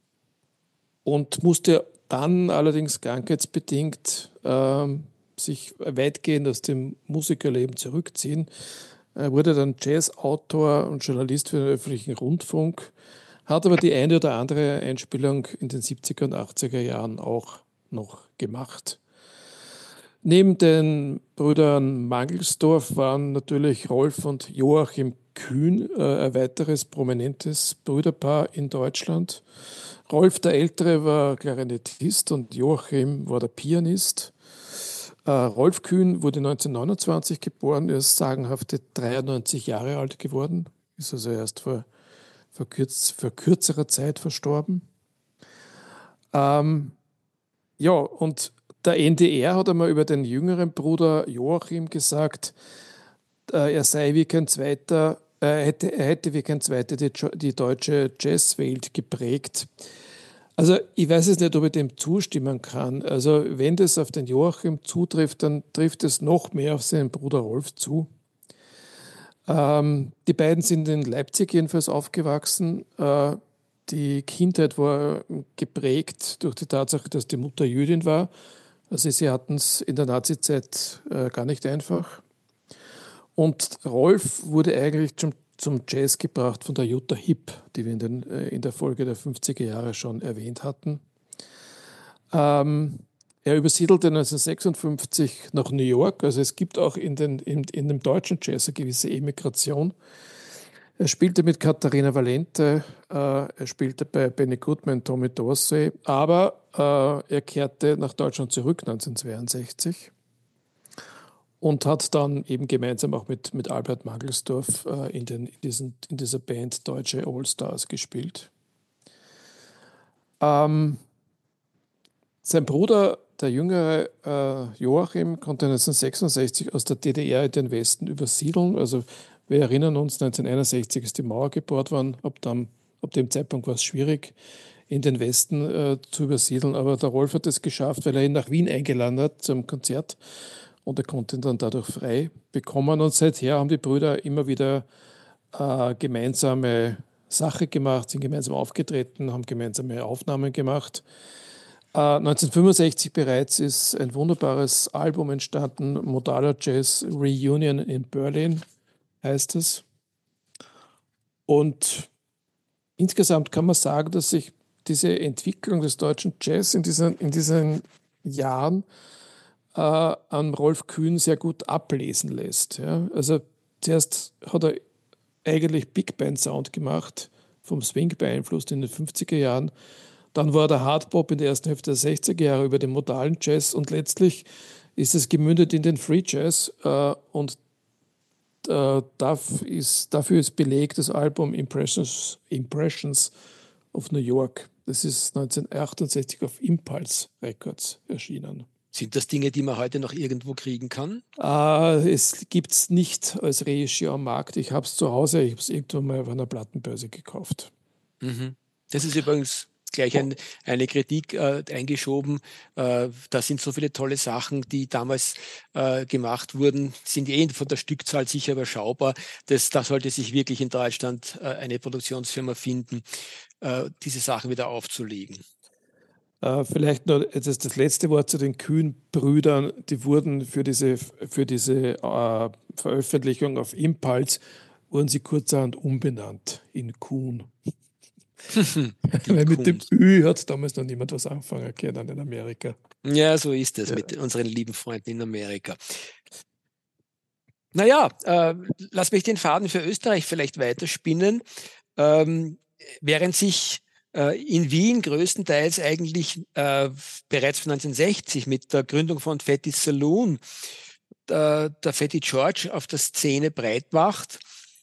musste dann allerdings krankheitsbedingt sich weitgehend aus dem Musikerleben zurückziehen. Er wurde dann Jazzautor und Journalist für den öffentlichen Rundfunk, hat aber die eine oder andere Einspielung in den 70er und 80er Jahren auch noch gemacht. Neben den Brüdern Mangelsdorf waren natürlich Rolf und Joachim Kühn ein weiteres prominentes Brüderpaar in Deutschland. Rolf der Ältere war Klarinettist und Joachim war der Pianist. Rolf Kühn wurde 1929 geboren, er ist sagenhafte 93 Jahre alt geworden, ist also erst vor kürzerer Zeit verstorben. Und der NDR hat einmal über den jüngeren Bruder Joachim gesagt, er sei wie kein Zweiter, er hätte wie kein Zweiter die deutsche Jazzwelt geprägt. Also ich weiß es nicht, ob ich dem zustimmen kann. Also wenn das auf den Joachim zutrifft, dann trifft es noch mehr auf seinen Bruder Rolf zu. Die beiden sind in Leipzig jedenfalls aufgewachsen. Die Kindheit war geprägt durch die Tatsache, dass die Mutter Jüdin war. Also sie hatten es in der Nazizeit gar nicht einfach. Und Rolf wurde eigentlich zum Jazz gebracht von der Jutta Hipp, die wir in der Folge der 50er Jahre schon erwähnt hatten. Er übersiedelte 1956 nach New York, also es gibt auch in dem deutschen Jazz eine gewisse Emigration. Er spielte mit Katharina Valente, er spielte bei Benny Goodman, Tommy Dorsey, aber er kehrte nach Deutschland zurück 1962 und hat dann eben gemeinsam auch mit Albert Mangelsdorf in dieser Band Deutsche All-Stars gespielt. Sein Bruder, der jüngere Joachim, konnte 1966 aus der DDR in den Westen übersiedeln. Also wir erinnern uns, 1961 ist die Mauer gebaut worden. Ab dem Zeitpunkt war es schwierig, in den Westen zu übersiedeln. Aber der Rolf hat es geschafft, weil er ihn nach Wien eingeladen hat zum Konzert. Und er konnte ihn dann dadurch frei bekommen. Und seither haben die Brüder immer wieder gemeinsame Sache gemacht, sind gemeinsam aufgetreten, haben gemeinsame Aufnahmen gemacht. 1965 bereits ist ein wunderbares Album entstanden, Modaler Jazz Reunion in Berlin heißt es. Und insgesamt kann man sagen, dass sich diese Entwicklung des deutschen Jazz in diesen Jahren an Rolf Kühn sehr gut ablesen lässt. Ja. Also zuerst hat er eigentlich Big Band Sound gemacht, vom Swing beeinflusst in den 50er Jahren. Dann war der Hardbop in der ersten Hälfte der 60er Jahre über den modalen Jazz und letztlich ist es gemündet in den Free Jazz und dafür ist belegt das Album Impressions of New York. Das ist 1968 auf Impulse Records erschienen. Sind das Dinge, die man heute noch irgendwo kriegen kann? Es gibt es nicht als Reissue am Markt. Ich habe es zu Hause, ich habe es irgendwann mal auf einer Plattenbörse gekauft. Mhm. Das ist übrigens gleich eine Kritik eingeschoben. Da sind so viele tolle Sachen, die damals gemacht wurden, sind von der Stückzahl sicher überschaubar. Da sollte sich wirklich in Deutschland eine Produktionsfirma finden, diese Sachen wieder aufzulegen. Vielleicht noch das letzte Wort zu den Kühn-Brüdern. Die wurden für diese Veröffentlichung auf Impulse, wurden sie kurzerhand umbenannt in Kuhn. Weil mit dem Ü hat damals noch niemand was anfangen können in Amerika. Ja, so ist es mit unseren lieben Freunden in Amerika. Naja, lass mich den Faden für Österreich vielleicht weiterspinnen. Während sich in Wien größtenteils eigentlich bereits von 1960 mit der Gründung von Fatty's Saloon der Fatty George auf der Szene breit macht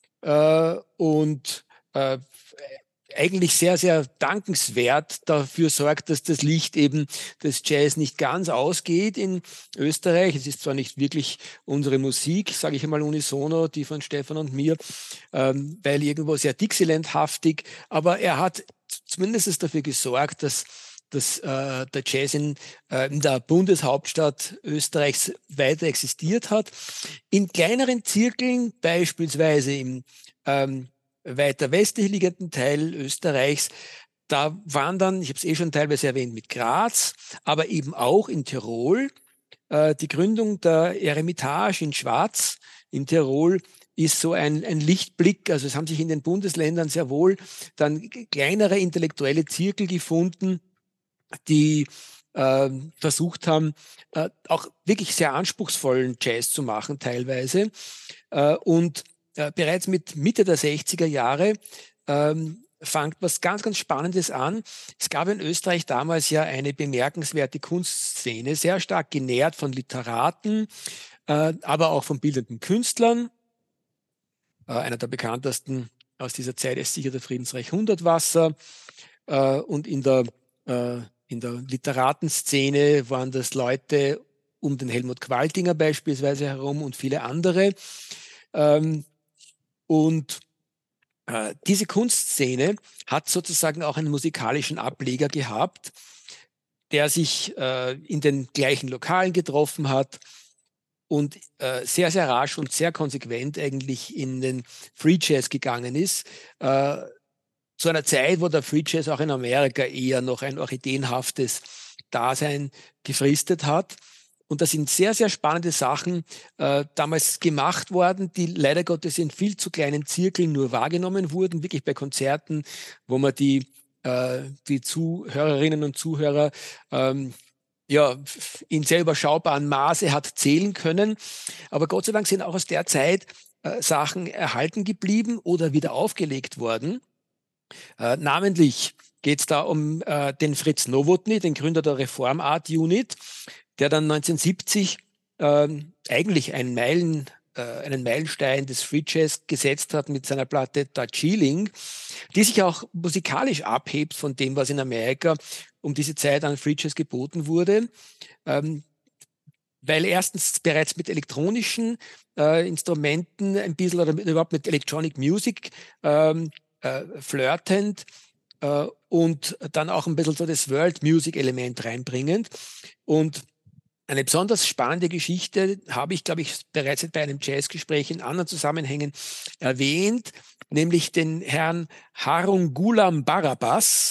und eigentlich sehr, sehr dankenswert dafür sorgt, dass das Licht eben des Jazz nicht ganz ausgeht in Österreich. Es ist zwar nicht wirklich unsere Musik, sage ich einmal unisono, die von Stefan und mir, weil irgendwo sehr Dixieland-haftig, aber er hat zumindest dafür gesorgt, dass der Jazz in der Bundeshauptstadt Österreichs weiter existiert hat. In kleineren Zirkeln, beispielsweise im weiter westlich liegenden Teil Österreichs, da waren dann, ich habe es schon teilweise erwähnt, mit Graz, aber eben auch in Tirol. Die Gründung der Eremitage in Schwaz in Tirol ist so ein Lichtblick. Also es haben sich in den Bundesländern sehr wohl dann kleinere intellektuelle Zirkel gefunden, die versucht haben, auch wirklich sehr anspruchsvollen Jazz zu machen teilweise. Und bereits mit Mitte der 60er Jahre fängt was ganz, ganz Spannendes an. Es gab in Österreich damals ja eine bemerkenswerte Kunstszene, sehr stark genährt von Literaten, aber auch von bildenden Künstlern. Einer der bekanntesten aus dieser Zeit ist sicher der Friedensreich Hundertwasser. Und in der Literatenszene waren das Leute um den Helmut Qualtinger beispielsweise herum und viele andere. Und diese Kunstszene hat sozusagen auch einen musikalischen Ableger gehabt, der sich in den gleichen Lokalen getroffen hat und sehr, sehr rasch und sehr konsequent eigentlich in den Free Jazz gegangen ist. Zu einer Zeit, wo der Free Jazz auch in Amerika eher noch ein orchideenhaftes Dasein gefristet hat. Und da sind sehr, sehr spannende Sachen damals gemacht worden, die leider Gottes in viel zu kleinen Zirkeln nur wahrgenommen wurden, wirklich bei Konzerten, wo man die Zuhörerinnen und Zuhörer in sehr überschaubaren Maße hat zählen können. Aber Gott sei Dank sind auch aus der Zeit Sachen erhalten geblieben oder wieder aufgelegt worden. Namentlich geht es da um den Fritz Nowotny, den Gründer der Reform Art Unit, der dann 1970 eigentlich einen Meilenstein des Free Jazz gesetzt hat mit seiner Platte Darjeeling, die sich auch musikalisch abhebt von dem, was in Amerika um diese Zeit an Free Jazz geboten wurde, weil erstens bereits mit elektronischen Instrumenten ein bisschen oder überhaupt mit Electronic Music flirtend und dann auch ein bisschen so das World Music Element reinbringend. Und Eine besonders spannende Geschichte habe ich, glaube ich, bereits bei einem Jazzgespräch in anderen Zusammenhängen erwähnt, nämlich den Herrn Harun Gulam Barabas.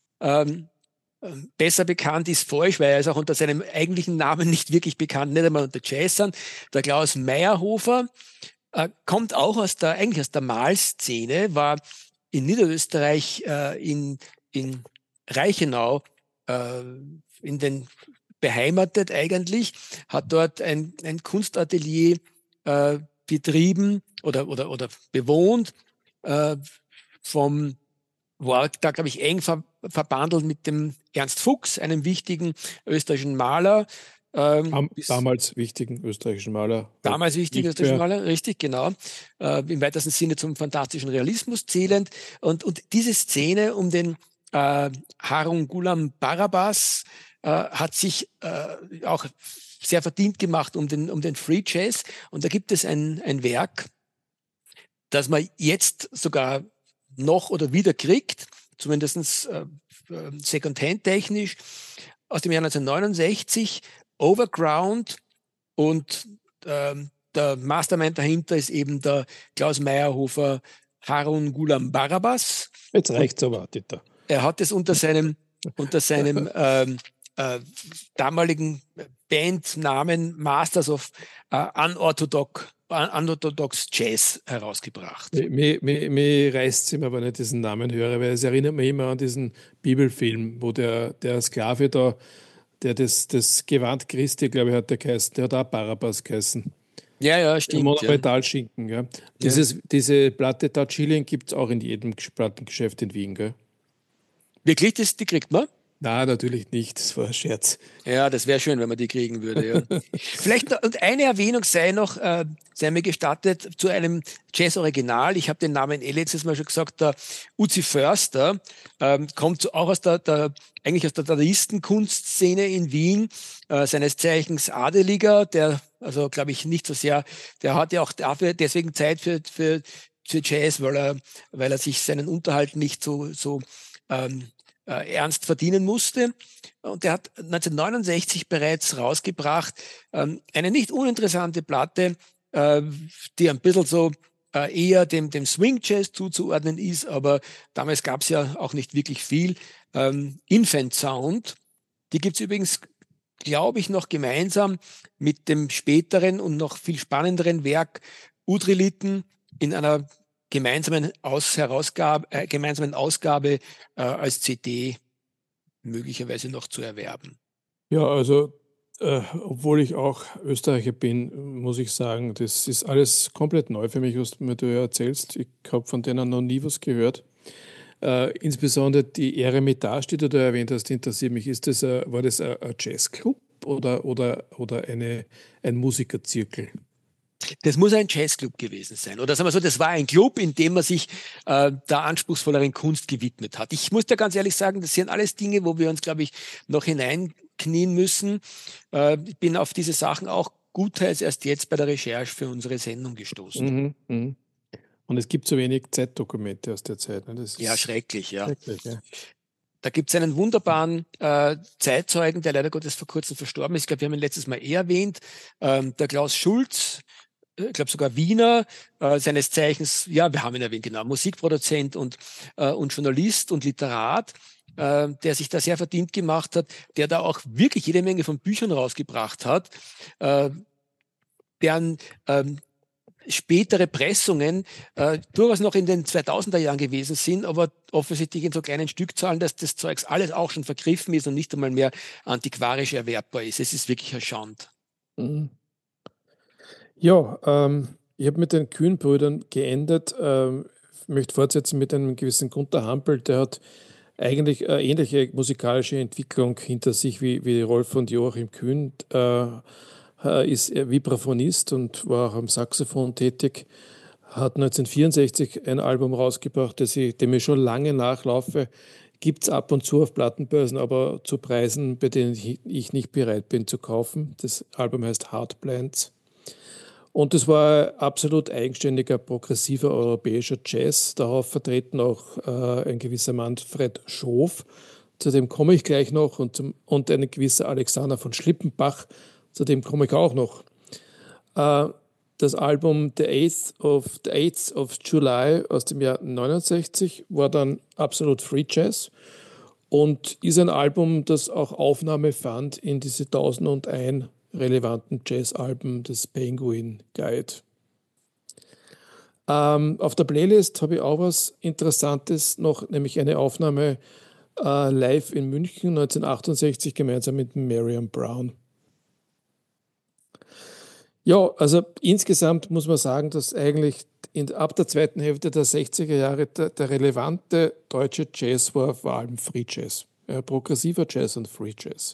Besser bekannt ist falsch, weil er ist auch unter seinem eigentlichen Namen nicht wirklich bekannt, nicht einmal unter Jazzern. Der Klaus Meyerhofer kommt auch eigentlich aus der Malszene, war in Niederösterreich in Reichenau beheimatet eigentlich, hat dort ein Kunstatelier betrieben oder bewohnt, war da, glaube ich, eng verbandelt mit dem Ernst Fuchs, einem wichtigen österreichischen Maler. Damals wichtigen österreichischen Maler. Damals wichtigen österreichischen Maler, richtig, genau. Im weitesten Sinne zum fantastischen Realismus zählend. Und diese Szene um den Harun Gulam Barabas hat sich auch sehr verdient gemacht um den Free Jazz. Und da gibt es ein Werk, das man jetzt sogar noch oder wieder kriegt, zumindest Secondhand-technisch, aus dem Jahr 1969, Overground, und der Mastermind dahinter ist eben der Klaus Meyerhofer Harun Gulam Barabas. Jetzt reicht's aber, Dieter. Er hat es unter seinem damaligen Bandnamen Masters of Unorthodox Jazz herausgebracht. Mir reißt es immer, wenn ich diesen Namen höre, weil es erinnert mich immer an diesen Bibelfilm, wo der Sklave da, der das Gewand Christi, glaube ich, hat der geheißen, der hat auch Barabbas geheißen. Ja, stimmt. Monumentalschinken, ja. Diese Platte Touch Healing gibt es auch in jedem Plattengeschäft in Wien, gell? Wirklich, die kriegt man? Nein, natürlich nicht. Das war ein Scherz. Ja, das wäre schön, wenn man die kriegen würde. Ja. Vielleicht noch, und eine Erwähnung sei mir gestattet, zu einem Jazz-Original. Ich habe den Namen letztes Mal schon gesagt, der Uzi Förster, kommt auch eigentlich aus der Dadaisten-Kunstszene in Wien, seines Zeichens Adeliger, der, also glaube ich nicht so sehr, der hat ja auch dafür deswegen Zeit für Jazz, weil er sich seinen Unterhalt nicht so ernst verdienen musste. Und er hat 1969 bereits rausgebracht eine nicht uninteressante Platte, die ein bisschen so eher dem Swing Jazz zuzuordnen ist, aber damals gab es ja auch nicht wirklich viel. Infant Sound, die gibt es übrigens, glaube ich, noch gemeinsam mit dem späteren und noch viel spannenderen Werk Udrilliten in einer gemeinsamen Ausgabe als CD möglicherweise noch zu erwerben. Ja, also obwohl ich auch Österreicher bin, muss ich sagen, das ist alles komplett neu für mich, was du mir da erzählst. Ich habe von denen noch nie was gehört. Insbesondere die Eremitage, die du da erwähnt hast, interessiert mich. War das ein Jazzclub oder ein Musikerzirkel? Das muss ein Jazzclub gewesen sein. Oder sagen wir so, das war ein Club, in dem man sich der anspruchsvolleren Kunst gewidmet hat. Ich muss da ganz ehrlich sagen, das sind alles Dinge, wo wir uns, glaube ich, noch hineinknien müssen. Ich bin auf diese Sachen auch guteils erst jetzt bei der Recherche für unsere Sendung gestoßen. Und es gibt so wenig Zeitdokumente aus der Zeit. Ne? Das ist schrecklich, ja. Schrecklich, ja. Da gibt es einen wunderbaren Zeitzeugen, der leider Gottes vor kurzem verstorben ist. Ich glaube, wir haben ihn letztes Mal erwähnt. Der Klaus Schulz, ich glaube sogar Wiener, seines Zeichens, ja, wir haben ihn erwähnt, genau, Musikproduzent und Journalist und Literat, der sich da sehr verdient gemacht hat, der da auch wirklich jede Menge von Büchern rausgebracht hat, deren spätere Pressungen durchaus noch in den 2000er Jahren gewesen sind, aber offensichtlich in so kleinen Stückzahlen, dass das Zeugs alles auch schon vergriffen ist und nicht einmal mehr antiquarisch erwerbbar ist. Es ist wirklich erschauend. Mhm. Ja, ich habe mit den Kühn-Brüdern geendet. Ich möchte fortsetzen mit einem gewissen Gunter Hampel, der hat eigentlich eine ähnliche musikalische Entwicklung hinter sich wie Rolf und Joachim Kühn. Ist Vibraphonist und war auch am Saxophon tätig, hat 1964 ein Album rausgebracht, dem ich schon lange nachlaufe. Gibt es ab und zu auf Plattenbörsen, aber zu Preisen, bei denen ich nicht bereit bin zu kaufen. Das Album heißt Heartblends. Und es war absolut eigenständiger, progressiver europäischer Jazz. Darauf vertreten auch ein gewisser Manfred Schof, zu dem komme ich gleich noch, und ein gewisser Alexander von Schlippenbach, Zu dem komme ich auch noch. Das Album The 8th of July aus dem Jahr 69 war dann absolut Free Jazz und ist ein Album, das auch Aufnahme fand in diese 1001 relevanten Jazzalben des Penguin Guide. Auf der Playlist habe ich auch was Interessantes noch, nämlich eine Aufnahme live in München 1968 gemeinsam mit Marion Brown. Ja, also insgesamt muss man sagen, dass eigentlich ab der zweiten Hälfte der 60er Jahre der relevante deutsche Jazz war vor allem Free Jazz. Ja, progressiver Jazz und Free Jazz.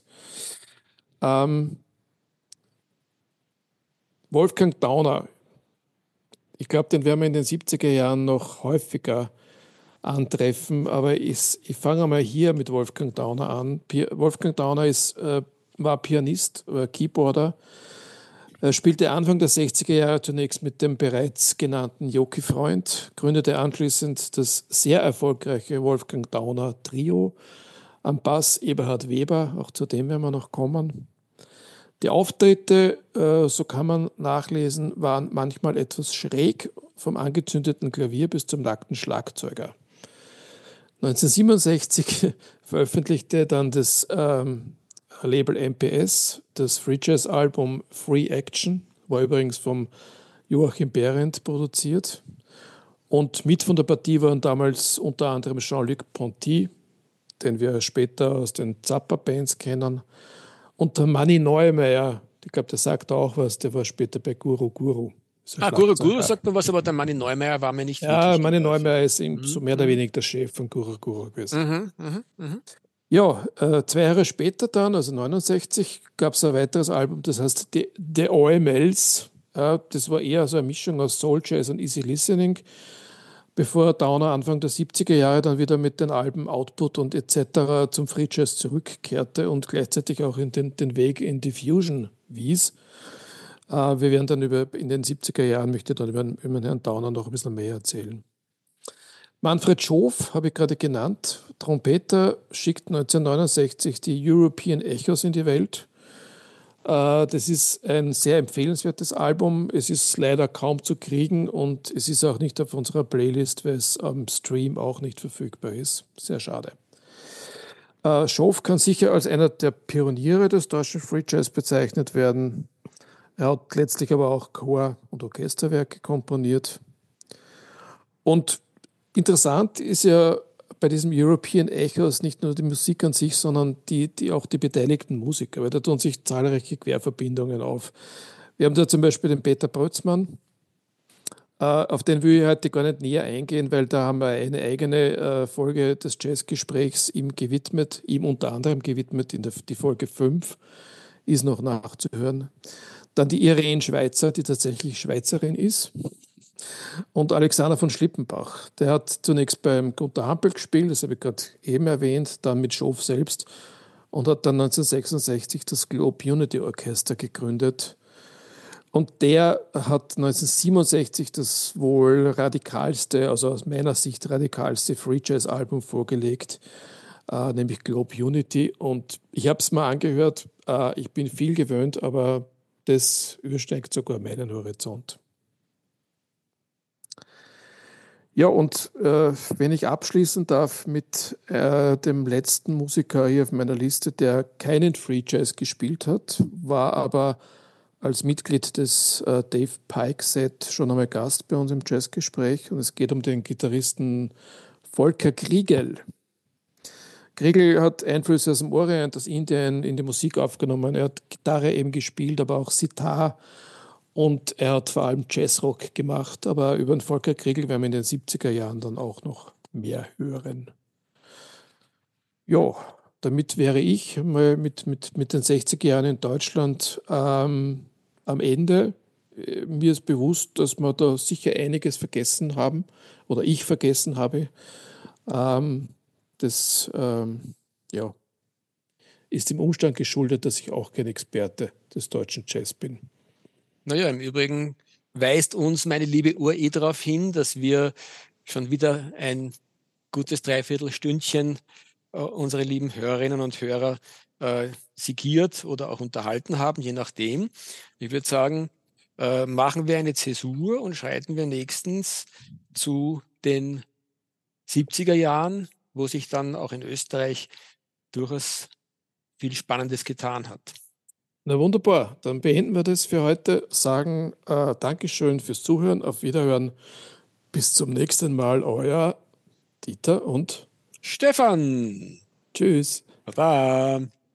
Wolfgang Dauner, ich glaube, den werden wir in den 70er Jahren noch häufiger antreffen, aber ich fange einmal hier mit Wolfgang Dauner an. Wolfgang Dauner war Pianist, Keyboarder. Er spielte Anfang der 60er Jahre zunächst mit dem bereits genannten Joki Freund, gründete anschließend das sehr erfolgreiche Wolfgang Dauner Trio, am Bass Eberhard Weber, auch zu dem werden wir noch kommen. Die Auftritte, so kann man nachlesen, waren manchmal etwas schräg, vom angezündeten Klavier bis zum nackten Schlagzeuger. 1967 veröffentlichte dann das Label MPS das Free Jazz Album Free Action, war übrigens vom Joachim Behrendt produziert. Und mit von der Partie waren damals unter anderem Jean-Luc Ponty, den wir später aus den Zappa-Bands kennen, und der Manni Neumeier, ich glaube, der sagt auch was, der war später bei Guru Guru. Guru Guru sagt mir was, aber der Manni Neumeier war mir nicht wirklich. Ja, Manni Neumeier ist so mehr oder weniger der Chef von Guru Guru gewesen. Ja, 2 Jahre später dann, also 69, gab es ein weiteres Album, das heißt The OMLs. Das war eher so eine Mischung aus Soul Jazz und Easy Listening, bevor Dauner Anfang der 70er Jahre dann wieder mit den Alben Output und etc. zum Free Jazz zurückkehrte und gleichzeitig auch den Weg in die Fusion wies. Wir werden dann in den 70er Jahren, möchte ich dann über Herrn Dauner noch ein bisschen mehr erzählen. Manfred Schof habe ich gerade genannt. Trompeter schickt 1969 die European Echoes in die Welt. Das ist ein sehr empfehlenswertes Album. Es ist leider kaum zu kriegen und es ist auch nicht auf unserer Playlist, weil es am Stream auch nicht verfügbar ist. Sehr schade. Schof kann sicher als einer der Pioniere des deutschen Free Jazz bezeichnet werden. Er hat letztlich aber auch Chor- und Orchesterwerke komponiert. Und interessant ist ja bei diesem European Echoes nicht nur die Musik an sich, sondern auch die beteiligten Musiker, weil da tun sich zahlreiche Querverbindungen auf. Wir haben da zum Beispiel den Peter Brötzmann, auf den will ich heute gar nicht näher eingehen, weil da haben wir eine eigene Folge des Jazzgesprächs ihm unter anderem gewidmet, die Folge 5 ist noch nachzuhören. Dann die Irene Schweizer, die tatsächlich Schweizerin ist. Und Alexander von Schlippenbach, der hat zunächst beim Gunter Hampel gespielt, das habe ich gerade eben erwähnt, dann mit Schof selbst und hat dann 1966 das Globe Unity Orchester gegründet. Und der hat 1967 das wohl radikalste, also aus meiner Sicht radikalste Free Jazz Album vorgelegt, nämlich Globe Unity. Und ich habe es mal angehört, ich bin viel gewöhnt, aber das übersteigt sogar meinen Horizont. Ja, und wenn ich abschließen darf mit dem letzten Musiker hier auf meiner Liste, der keinen Free Jazz gespielt hat, war aber als Mitglied des Dave Pike Set schon einmal Gast bei uns im Jazzgespräch. Und es geht um den Gitarristen Volker Kriegel. Kriegel hat Einflüsse aus dem Orient, aus Indien in die Musik aufgenommen. Er hat Gitarre eben gespielt, aber auch Sitar. Und er hat vor allem Jazzrock gemacht, aber über den Volker Kriegel werden wir in den 70er Jahren dann auch noch mehr hören. Ja, damit wäre ich mal mit den 60er Jahren in Deutschland am Ende. Mir ist bewusst, dass wir da sicher einiges vergessen haben oder ich vergessen habe. Das ist dem Umstand geschuldet, dass ich auch kein Experte des deutschen Jazz bin. Naja, im Übrigen weist uns meine liebe Uhr darauf hin, dass wir schon wieder ein gutes Dreiviertelstündchen unsere lieben Hörerinnen und Hörer sigiert oder auch unterhalten haben, je nachdem. Ich würde sagen, machen wir eine Zäsur und schreiten wir nächstens zu den 70er Jahren, wo sich dann auch in Österreich durchaus viel Spannendes getan hat. Na wunderbar, dann beenden wir das für heute. Sagen Dankeschön fürs Zuhören, auf Wiederhören. Bis zum nächsten Mal, euer Dieter und Stefan, tschüss. Baba.